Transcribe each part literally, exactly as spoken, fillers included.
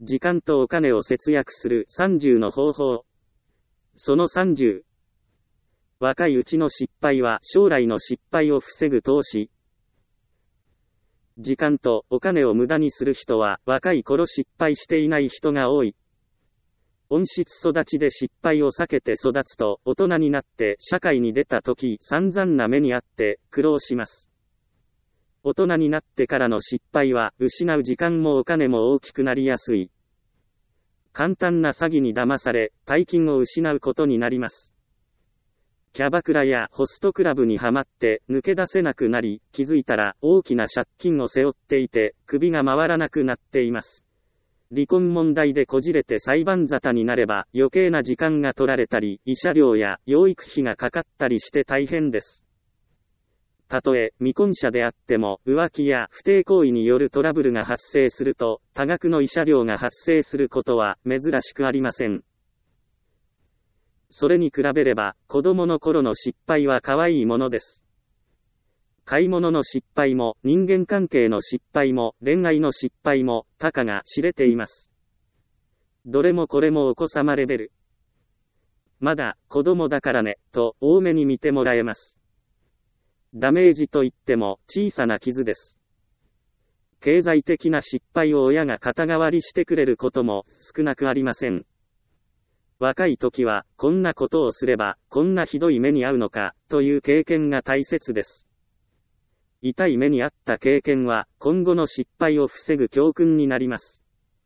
時間とお金を節約するさんじゅうの方法。そのさんじゅう。若いうちの失敗は将来の失敗を防ぐ投資。時間とお金を無駄にする人は若い頃失敗していない人が多い。温室育ちで失敗を避けて育つと大人になって社会に出た時散々な目にあって苦労します。大人になってからの失敗は失う時間もお金も大きくなりやすい。簡単な詐欺に騙され大金を失うことになります。キャバクラやホストクラブにはまって抜け出せなくなり、気づいたら大きな借金を背負っていて首が回らなくなっています。離婚問題でこじれて裁判沙汰になれば余計な時間が取られたり、慰謝料や養育費がかかったりして大変です。たとえ未婚者であっても浮気や不貞行為によるトラブルが発生すると多額の慰謝料が発生することは珍しくありません。それに比べれば子供の頃の失敗は可愛いものです。買い物の失敗も人間関係の失敗も恋愛の失敗もたかが知れています。どれもこれもお子様レベル。まだ子供だからねと多めに見てもらえます。ダメージといっても小さな傷です。経済的な失敗を親が肩代わりしてくれることも少なくありません。若い時はこんなことをすればこんなひどい目に遭うのかという経験が大切です。痛い目に遭った経験は今後の失敗を防ぐ教訓になります。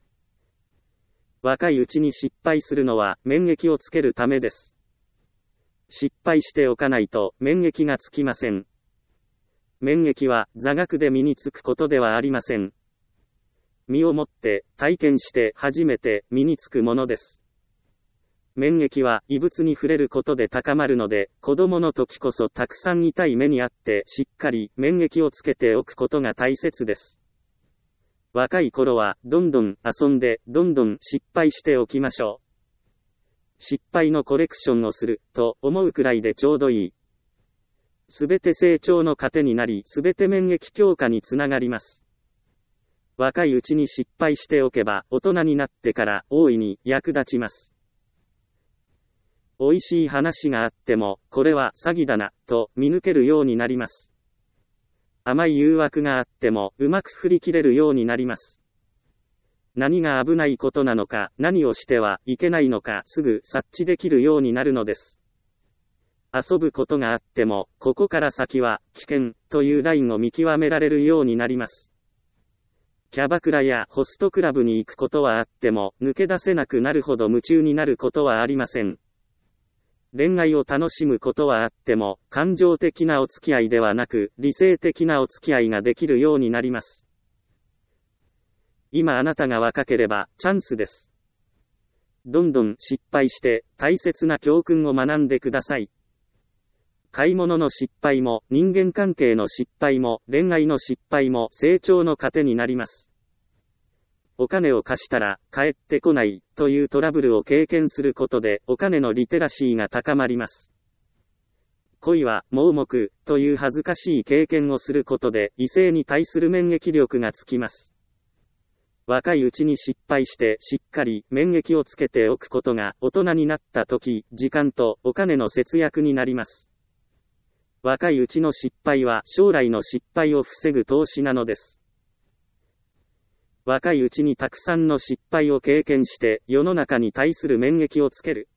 若いうちに失敗するのは免疫をつけるためです。失敗しておかないと免疫がつきません。免疫は座学で身につくことではありません。身をもって体験して初めて身につくものです。免疫は異物に触れることで高まるので、子供の時こそたくさん痛い目にあってしっかり免疫をつけておくことが大切です。若い頃はどんどん遊んでどんどん失敗しておきましょう。失敗のコレクションをすると思うくらいでちょうどいい。すべて成長の糧になり、すべて免疫強化につながります。若いうちに失敗しておけば大人になってから大いに役立ちます。美味しい話があっても、これは詐欺だな、と見抜けるようになります。甘い誘惑があっても、うまく振り切れるようになります。何が危ないことなのか、何をしてはいけないのか、すぐ察知できるようになるのです。遊ぶことがあっても、ここから先は危険、というラインを見極められるようになります。キャバクラやホストクラブに行くことはあっても、抜け出せなくなるほど夢中になることはありません。恋愛を楽しむことはあっても、感情的なお付き合いではなく、理性的なお付き合いができるようになります。今あなたが若ければ、チャンスです。どんどん失敗して、大切な教訓を学んでください。買い物の失敗も、人間関係の失敗も、恋愛の失敗も、成長の糧になります。お金を貸したら返ってこないというトラブルを経験することでお金のリテラシーが高まります。恋は盲目という恥ずかしい経験をすることで異性に対する免疫力がつきます。若いうちに失敗してしっかり免疫をつけておくことが大人になった時、時間とお金の節約になります。若いうちの失敗は将来の失敗を防ぐ投資なのです。若いうちにたくさんの失敗を経験して世の中に対する免疫をつける。